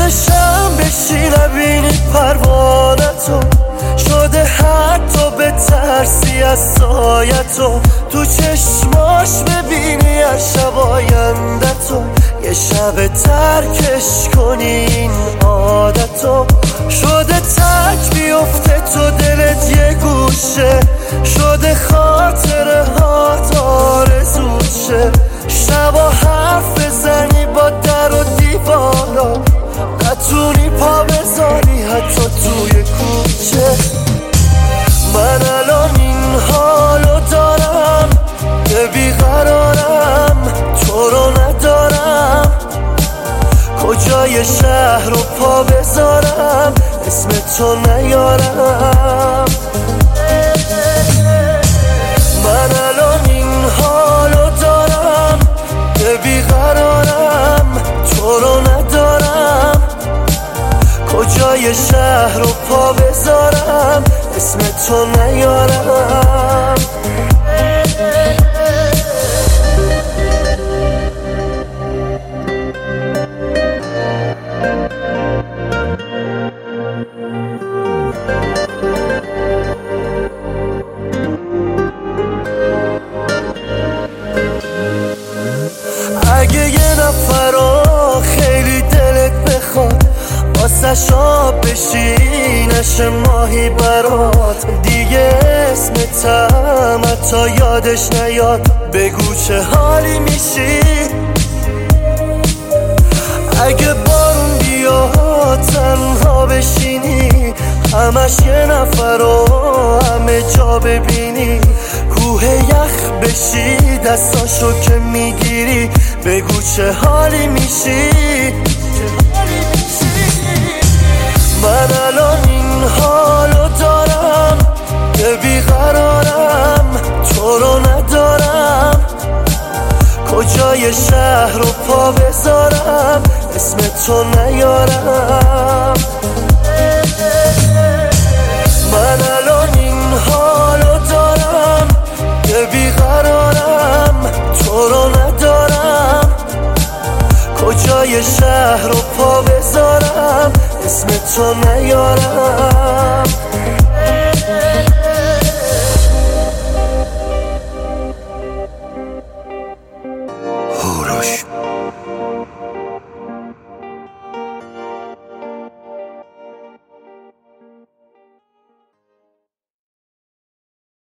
شده شم بشی نبینی پروانتو، شده حتی به ترسی از سایتو، تو چشماش ببینی هر شب آیندتو، یه شب ترکش کنی این عادتو. شده تک بیفته تو دلت یه گوشه، شده خاطره هات آرزوشه، شبا حرف بزنی با در و دیوارا، نتونی پا بذاری حتی توی کوچه. من الان این حالو دارم که بیقرارم، تو رو ندارم، کجای شهر رو پا بذارم اسم تو نیارم. من الان این حالو دارم که بیقرارم، تو رو ندارم، کجای شهر رو پا بذارم اسم تو نیارم. اگه یه نفر خیلی دلت بخواد واسه شاب بشی نشه ماهی برات، دیگه اسمتم حتی یادش نیاد، بگو چه حالی میشی. اگه بارون بیاد تنها بشینی، همش یه نفر رو همه جا ببینی، کوه یخ بشی دستاشو که میگیری، بگو چه حالی میشی. من الان این حالو دارم که بیقرارم، تو رو ندارم، کجای شهر رو پا بذارم اسم تو نیارم. من الان این حالو دارم که بیقرارم، تو رو ندارم، کجای شهر رو پا بذارم اسم تو نیارم.